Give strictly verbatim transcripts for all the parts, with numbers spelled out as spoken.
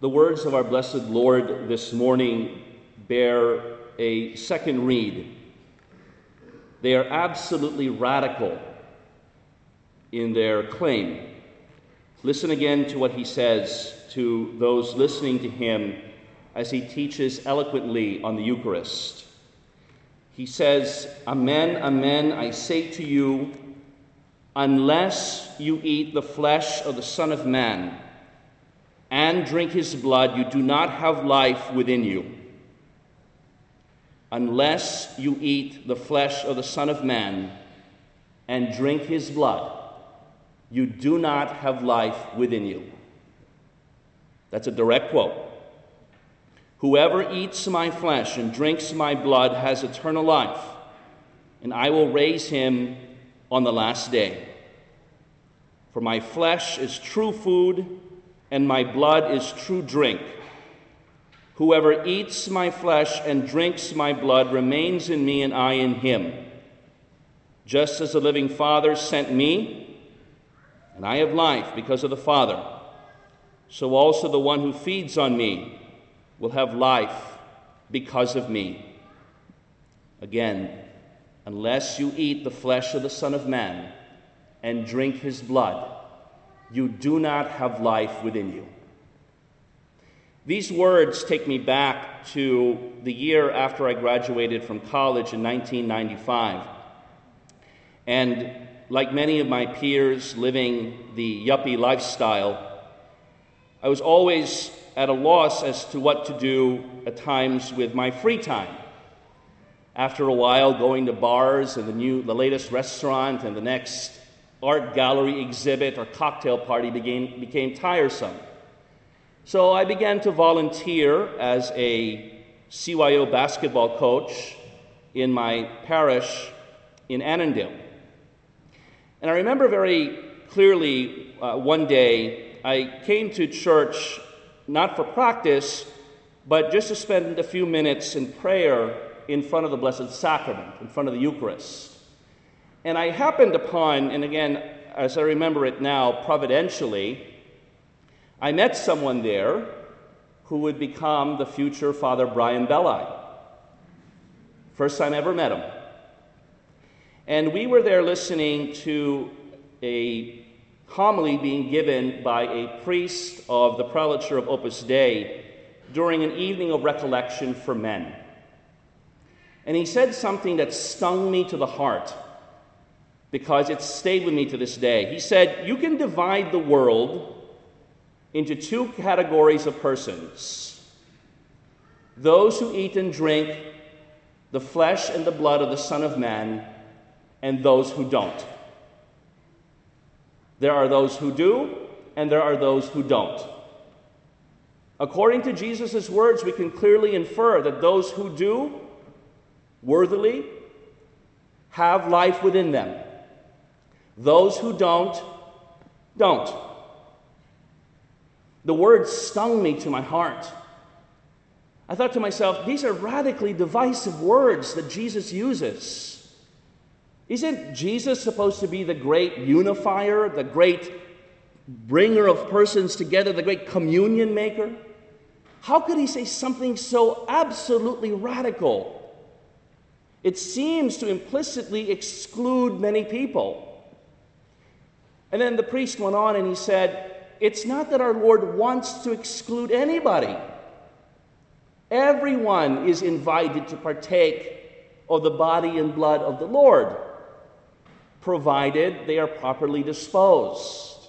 The words of our blessed Lord this morning bear a second read. They are absolutely radical in their claim. Listen again to what he says to those listening to him as he teaches eloquently on the Eucharist. He says, "Amen, amen, I say to you, unless you eat the flesh of the Son of Man and drink his blood, you do not have life within you. Unless you eat the flesh of the Son of Man and drink his blood, you do not have life within you." That's a direct quote. "Whoever eats my flesh and drinks my blood has eternal life, and I will raise him on the last day. For my flesh is true food, and my blood is true drink. Whoever eats my flesh and drinks my blood remains in me, and I in him. Just as the living Father sent me, and I have life because of the Father, so also the one who feeds on me will have life because of me. Again, unless you eat the flesh of the Son of Man and drink his blood, you do not have life within you." These words take me back to the year after I graduated from college in nineteen ninety-five. And like many of my peers living the yuppie lifestyle, I was always at a loss as to what to do at times with my free time. After a while, going to bars and the new, the latest restaurant and the next art gallery exhibit or cocktail party became, became tiresome. So I began to volunteer as a C Y O basketball coach in my parish in Annandale. And I remember very clearly uh, one day I came to church not for practice, but just to spend a few minutes in prayer in front of the Blessed Sacrament, in front of the Eucharist. And I happened upon, and again, as I remember it now, providentially, I met someone there who would become the future Father Brian Belli. First time I ever met him. And we were there listening to a homily being given by a priest of the prelature of Opus Dei during an evening of recollection for men. And he said something that stung me to the heart because it stayed with me to this day. He said, "You can divide the world into two categories of persons: those who eat and drink the flesh and the blood of the Son of Man, and those who don't. There are those who do, and there are those who don't." According to Jesus' words, we can clearly infer that those who do worthily have life within them. Those who don't, don't. The words stung me to my heart. I thought to myself, these are radically divisive words that Jesus uses. Isn't Jesus supposed to be the great unifier, the great bringer of persons together, the great communion maker? How could he say something so absolutely radical? It seems to implicitly exclude many people. And then the priest went on and he said, it's not that our Lord wants to exclude anybody. Everyone is invited to partake of the body and blood of the Lord, provided they are properly disposed.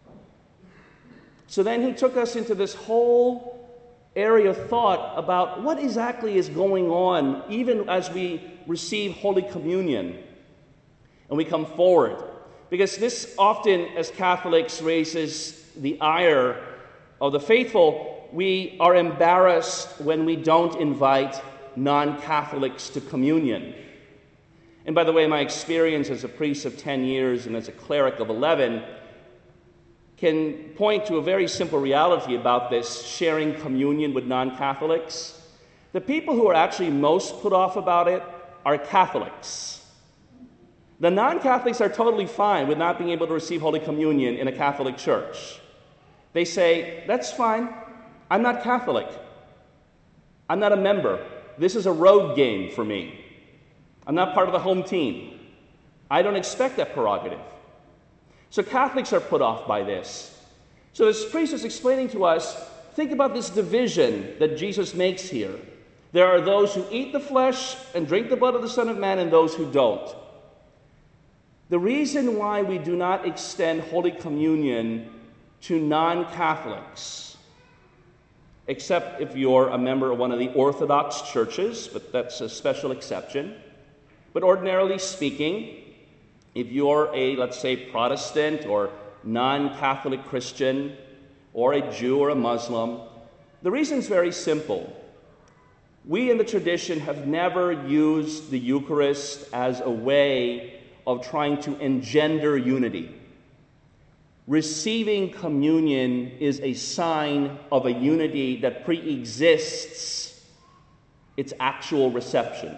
So then he took us into this whole area of thought about what exactly is going on even as we receive Holy Communion and we come forward. Because this often, as Catholics, raises the ire of the faithful. We are embarrassed when we don't invite non-Catholics to communion. And by the way, my experience as a priest of ten years and as a cleric of eleven can point to a very simple reality about this sharing communion with non-Catholics. The people who are actually most put off about it are Catholics. The non-Catholics are totally fine with not being able to receive Holy Communion in a Catholic church. They say, that's fine. I'm not Catholic. I'm not a member. This is a road game for me. I'm not part of the home team. I don't expect that prerogative. So Catholics are put off by this. So this priest is explaining to us, think about this division that Jesus makes here. There are those who eat the flesh and drink the blood of the Son of Man and those who don't. The reason why we do not extend Holy Communion to non-Catholics, except if you're a member of one of the Orthodox churches, but that's a special exception. But ordinarily speaking, if you're a, let's say, Protestant or non-Catholic Christian, or a Jew or a Muslim, the reason is very simple. We in the tradition have never used the Eucharist as a way of trying to engender unity. Receiving communion is a sign of a unity that pre-exists its actual reception.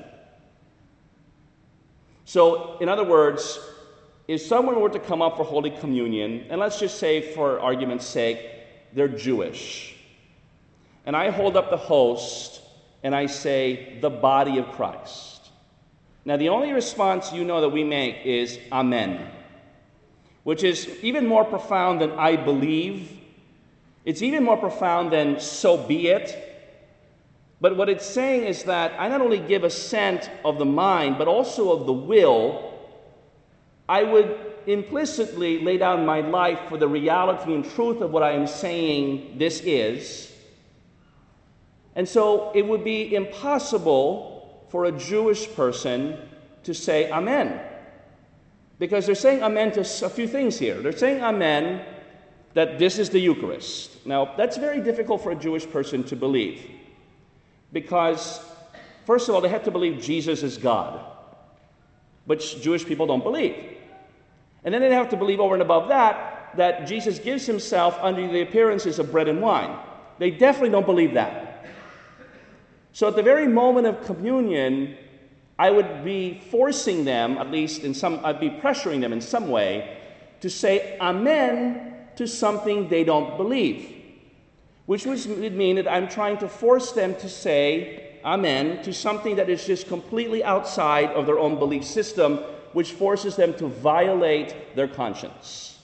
So, in other words, if someone were to come up for Holy Communion, and let's just say for argument's sake, they're Jewish, and I hold up the host and I say, the body of Christ. Now, the only response you know that we make is, Amen, which is even more profound than I believe. It's even more profound than so be it. But what it's saying is that I not only give assent of the mind, but also of the will. I would implicitly lay down my life for the reality and truth of what I am saying this is. And so it would be impossible for a Jewish person to say Amen. Because they're saying Amen to a few things here. They're saying Amen that this is the Eucharist. Now, that's very difficult for a Jewish person to believe. Because, first of all, they have to believe Jesus is God, which Jewish people don't believe. And then they have to believe over and above that, that Jesus gives himself under the appearances of bread and wine. They definitely don't believe that. So at the very moment of communion, I would be forcing them, at least in some, I'd be pressuring them in some way, to say Amen to something they don't believe. Which would mean that I'm trying to force them to say Amen to something that is just completely outside of their own belief system, which forces them to violate their conscience.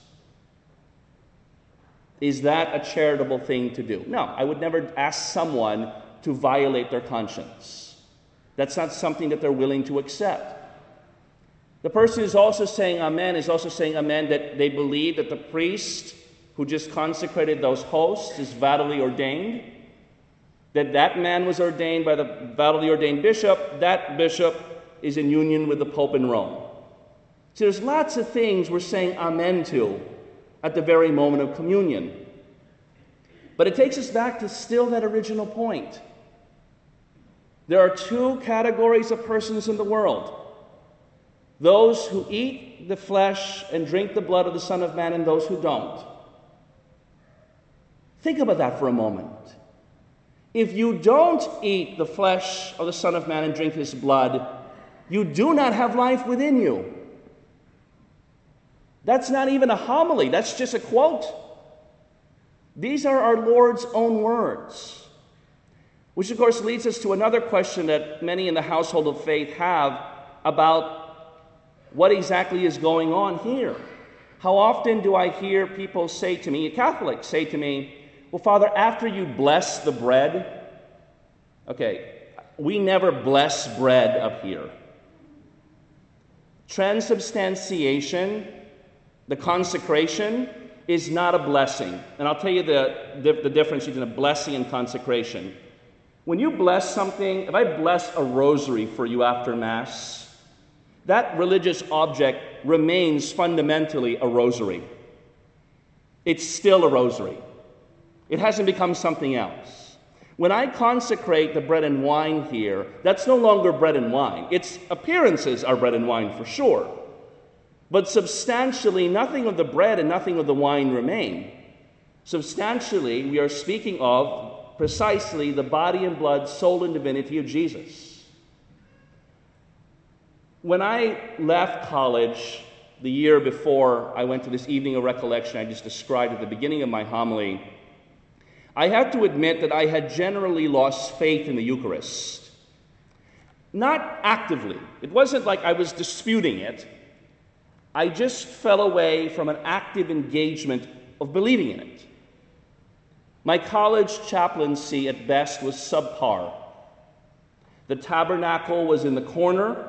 Is that a charitable thing to do? No, I would never ask someone to violate their conscience. That's not something that they're willing to accept. The person who's also saying Amen is also saying Amen that they believe that the priest who just consecrated those hosts is validly ordained, that that man was ordained by the validly ordained bishop, that bishop is in union with the Pope in Rome. So there's lots of things we're saying Amen to at the very moment of communion. But it takes us back to still that original point. There are two categories of persons in the world. Those who eat the flesh and drink the blood of the Son of Man and those who don't. Think about that for a moment. If you don't eat the flesh of the Son of Man and drink his blood, you do not have life within you. That's not even a homily, that's just a quote. These are our Lord's own words. Which of course leads us to another question that many in the household of faith have about what exactly is going on here. How often do I hear people say to me, Catholics say to me, well, Father, after you bless the bread, okay, we never bless bread up here. Transubstantiation, the consecration, is not a blessing. And I'll tell you the, the, the difference between a blessing and consecration. When you bless something, if I bless a rosary for you after Mass, that religious object remains fundamentally a rosary. It's still a rosary. It hasn't become something else. When I consecrate the bread and wine here, that's no longer bread and wine. Its appearances are bread and wine for sure. But substantially, nothing of the bread and nothing of the wine remain. Substantially, we are speaking of precisely the body and blood, soul and divinity of Jesus. When I left college the year before I went to this evening of recollection I just described at the beginning of my homily, I had to admit that I had generally lost faith in the Eucharist. Not actively. It wasn't like I was disputing it. I just fell away from an active engagement of believing in it. My college chaplaincy at best was subpar. The tabernacle was in the corner.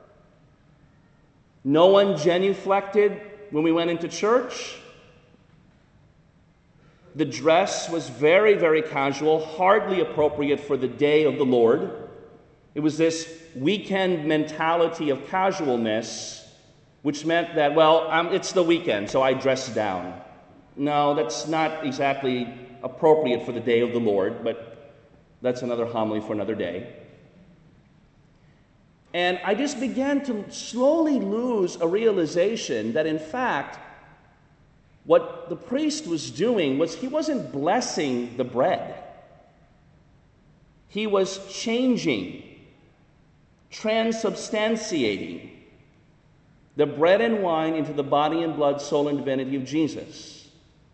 No one genuflected when we went into church. The dress was very, very casual, hardly appropriate for the day of the Lord. It was this weekend mentality of casualness, which meant that, well, um, it's the weekend, so I dress down. No, that's not exactly appropriate for the day of the Lord, but that's another homily for another day. And I just began to slowly lose a realization that, in fact, what the priest was doing was he wasn't blessing the bread. He was changing, transubstantiating the bread and wine into the body and blood, soul, and divinity of Jesus.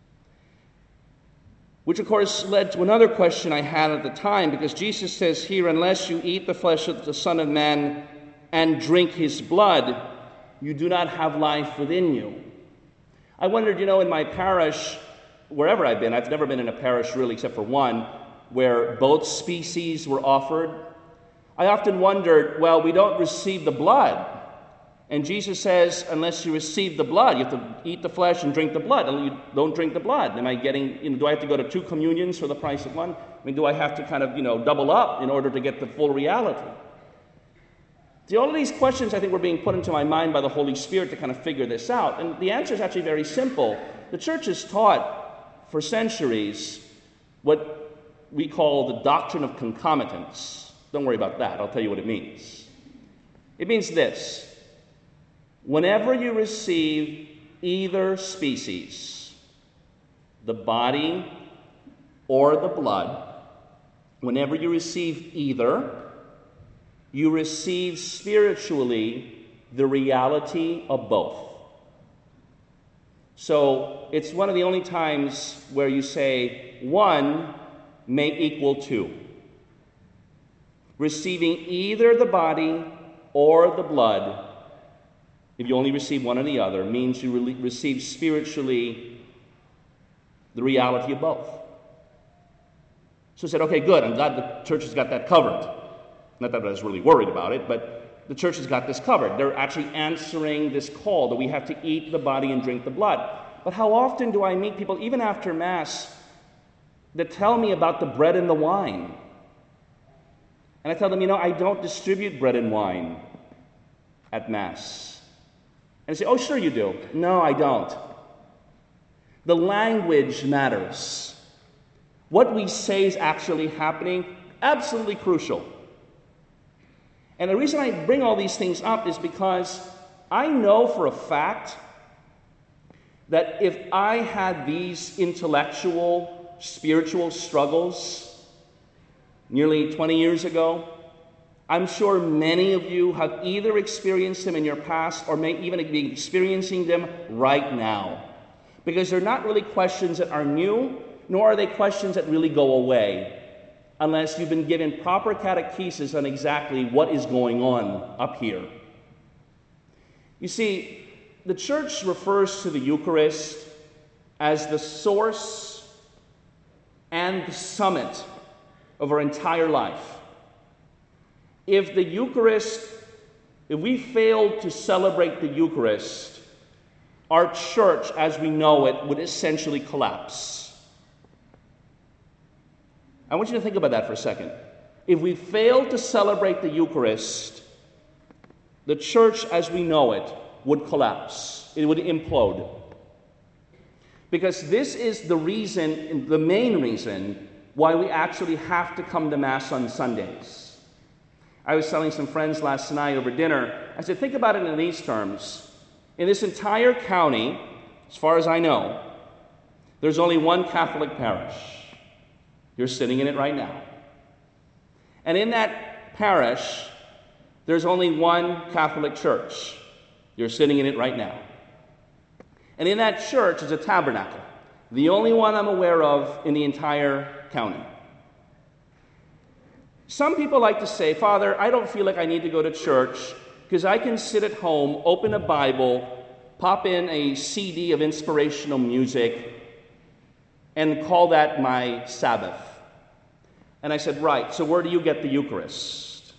Which, of course, led to another question I had at the time, because Jesus says here, unless you eat the flesh of the Son of Man and drink his blood, you do not have life within you. I wondered, you know, in my parish, wherever I've been, I've never been in a parish really except for one, where both species were offered. I often wondered, well, we don't receive the blood. And Jesus says, unless you receive the blood, you have to eat the flesh and drink the blood. And you don't drink the blood. Am I getting, you know, do I have to go to two communions for the price of one? I mean, do I have to kind of, you know, double up in order to get the full reality? See, all of these questions, I think, were being put into my mind by the Holy Spirit to kind of figure this out. And the answer is actually very simple. The church has taught for centuries what we call the doctrine of concomitance. Don't worry about that. I'll tell you what it means. It means this. Whenever you receive either species, the body or the blood, whenever you receive either, you receive spiritually the reality of both. So it's one of the only times where you say one may equal two. Receiving either the body or the blood, if you only receive one or the other, means you re- receive spiritually the reality of both. So I said, okay, good. I'm glad the church has got that covered. Not that I was really worried about it, but the church has got this covered. They're actually answering this call that we have to eat the body and drink the blood. But how often do I meet people, even after Mass, that tell me about the bread and the wine? And I tell them, you know, I don't distribute bread and wine at Mass. And they say, oh, sure you do. No, I don't. The language matters. What we say is actually happening, absolutely crucial. And the reason I bring all these things up is because I know for a fact that if I had these intellectual, spiritual struggles nearly twenty years ago, I'm sure many of you have either experienced them in your past or may even be experiencing them right now. Because they're not really questions that are new, nor are they questions that really go away, unless you've been given proper catechesis on exactly what is going on up here. You see, the church refers to the Eucharist as the source and the summit of our entire life. If the Eucharist, if we fail to celebrate the Eucharist, our church as we know it would essentially collapse. I want you to think about that for a second. If we fail to celebrate the Eucharist, the church as we know it would collapse. It would implode. Because this is the reason, the main reason, why we actually have to come to Mass on Sundays. I was telling some friends last night over dinner, I said, think about it in these terms. In this entire county, as far as I know, there's only one Catholic parish. You're sitting in it right now. And in that parish, there's only one Catholic church. You're sitting in it right now. And in that church is a tabernacle, the only one I'm aware of in the entire County. Some people like to say, Father, I don't feel like I need to go to church because I can sit at home, open a Bible, pop in a C D of inspirational music, and call that my Sabbath. And I said, right, so where do you get the Eucharist?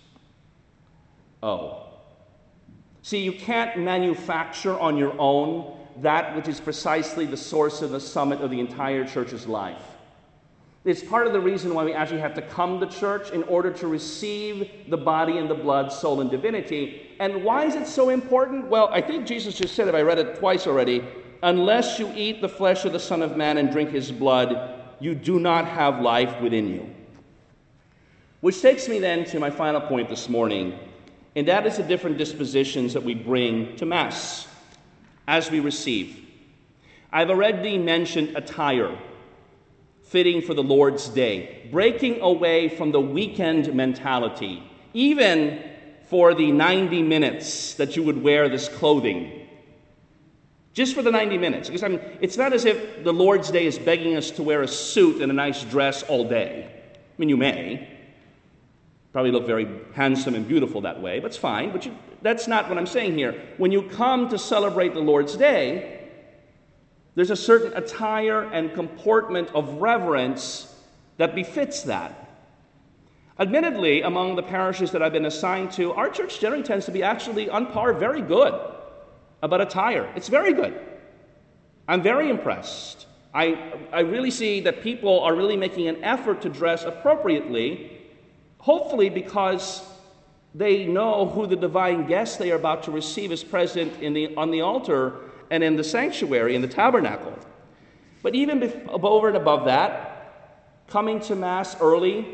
Oh. See, you can't manufacture on your own that which is precisely the source and the summit of the entire church's life. It's part of the reason why we actually have to come to church in order to receive the body and the blood, soul, and divinity. And why is it so important? Well, I think Jesus just said it. I read it twice already. Unless you eat the flesh of the Son of Man and drink his blood, you do not have life within you. Which takes me then to my final point this morning, and that is the different dispositions that we bring to Mass as we receive. I've already mentioned attire, fitting for the Lord's Day, breaking away from the weekend mentality, even for the ninety minutes that you would wear this clothing. Just for the ninety minutes. Because I mean, it's not as if the Lord's Day is begging us to wear a suit and a nice dress all day. I mean, you may. Probably look very handsome and beautiful that way, but it's fine. But you, that's not what I'm saying here. When you come to celebrate the Lord's Day, there's a certain attire and comportment of reverence that befits that. Admittedly, among the parishes that I've been assigned to, our church generally tends to be actually on par, very good about attire. It's very good. I'm very impressed. I, I really see that people are really making an effort to dress appropriately, hopefully because they know who the divine guest they are about to receive is present in the, on the altar and in the sanctuary, in the tabernacle. But even bef- over and above that, coming to Mass early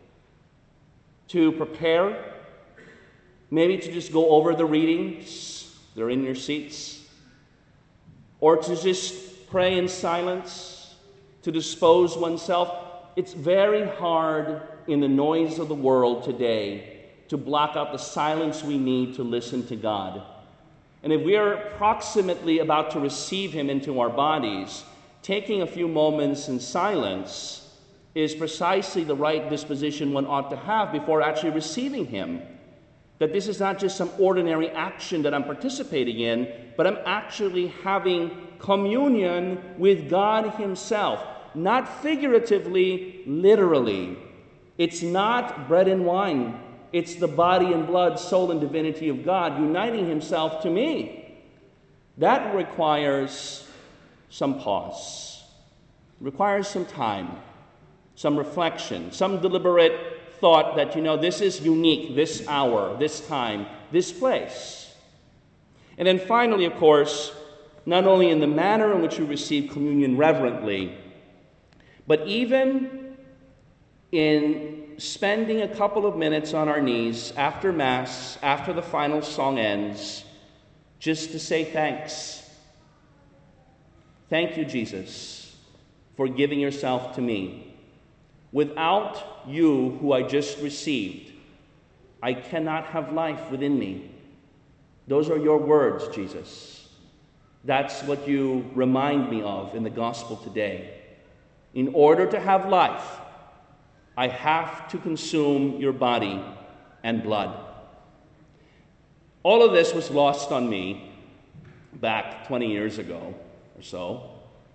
to prepare, maybe to just go over the readings, they're in your seats, or to just pray in silence, to dispose oneself. It's very hard in the noise of the world today to block out the silence we need to listen to God. And if we are approximately about to receive him into our bodies, taking a few moments in silence is precisely the right disposition one ought to have before actually receiving him. That this is not just some ordinary action that I'm participating in, but I'm actually having communion with God himself. Not figuratively, literally. It's not bread and wine. It's the body and blood, soul and divinity of God uniting himself to me. That requires some pause. It requires some time, some reflection, some deliberate thought that, you know, this is unique, this hour, this time, this place. And then finally, of course, not only in the manner in which we receive communion reverently, but even in spending a couple of minutes on our knees after Mass, after the final song ends, just to say thanks. Thank you, Jesus, for giving yourself to me. Without you, who I just received, I cannot have life within me. Those are your words, Jesus. That's what you remind me of in the gospel today. In order to have life, I have to consume your body and blood. All of this was lost on me back twenty years ago or so.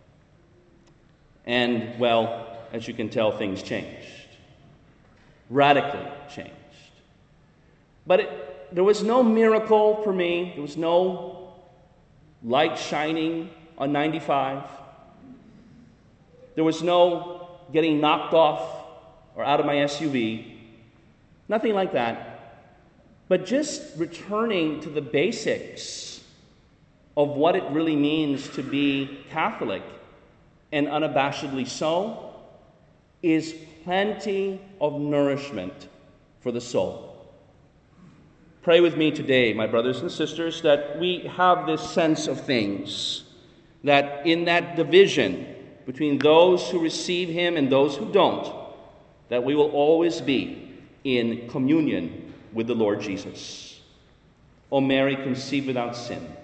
And, well, as you can tell, things changed. Radically changed. But it, there was no miracle for me. There was no light shining on ninety-five. There was no getting knocked off or out of my S U V. Nothing like that. But just returning to the basics of what it really means to be Catholic, and unabashedly so, is plenty of nourishment for the soul. Pray with me today, my brothers and sisters, that we have this sense of things, that in that division between those who receive him and those who don't, that we will always be in communion with the Lord Jesus. O Mary, conceived without sin,